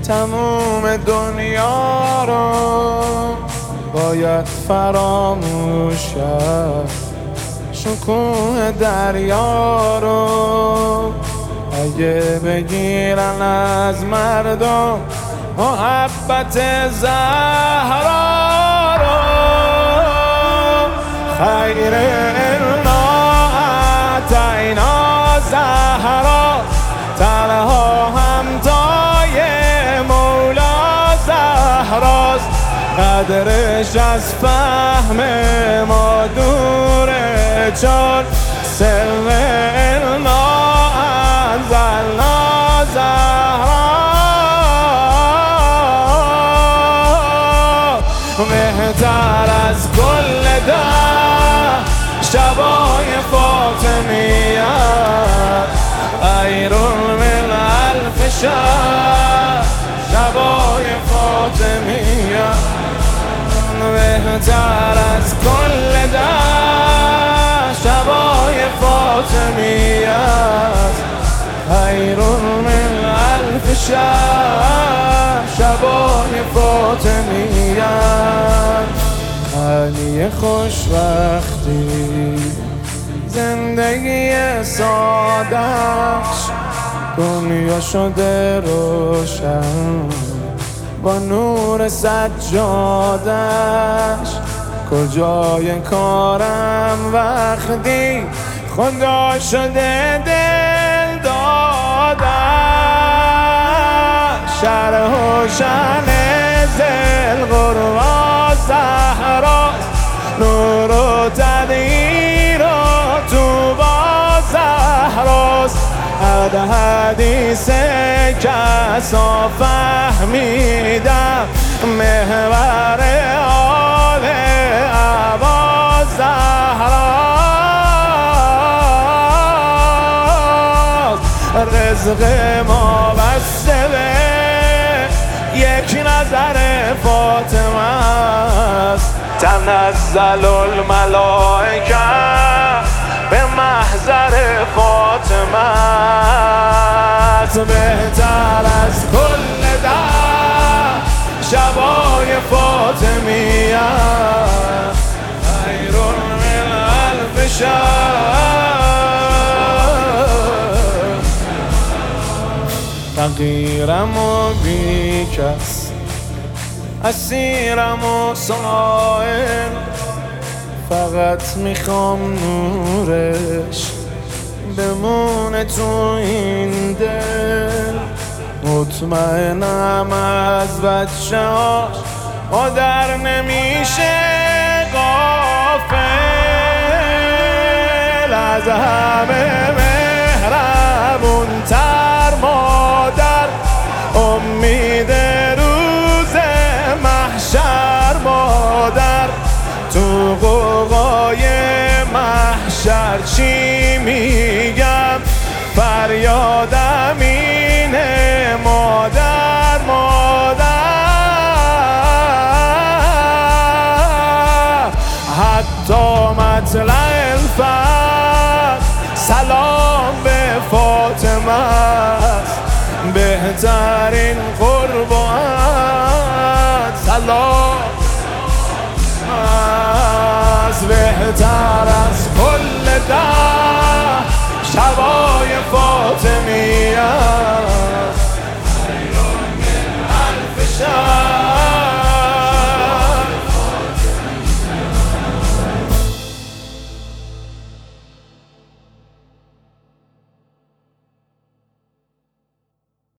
تموم دنیا رو باید فراموش کرد، شکوه دریا رو اگه بگیرن از مردم محبت زهرا رو. خیر الا اعطینا زهرا، تنها همتای مولا زهراست، قدرش از فهم ما دوره، چون سر الا انزلنا زهرا بهتر از کل شبای فاطمیه، خیر من الف شب شبای فاطمیه، بهتر از کل شبای فاطمیه، خیر من الف شب شبای فاطمیه. علی خوشبختی زندگی ساده‌اش، دنیا شده روشن با نور سجادش، کجای کارم وقتی خدا شده دل دادش، شرح و شن ذل قربا زهراست، نور و تغییر و طوبا زهراست، از حدیث کسا فهمیدم محور آل ابا زهراست، رزق ما بسته به یک نظر فاطمه است، تنزل الملائکه به محضر فاطمه است، بهتر از کل شبای فاطمیه، خیر من الف شب. فقیرم و بی کس، اسیرم و سائل، فقط میخوام نورش بمونه تو این دل، مطمئنم از بچه‌هاش مادر نمیشه غافل، از همه مهربون‌تر مادر، امید روز محشر مادر، تو غوغای محشر چی میگم، فریادم اینه مادر مادر، حتی مطلع الفجر سلام به فاطمه است، بهترین قربان سلام است، بهتر از کل شبای فاطمی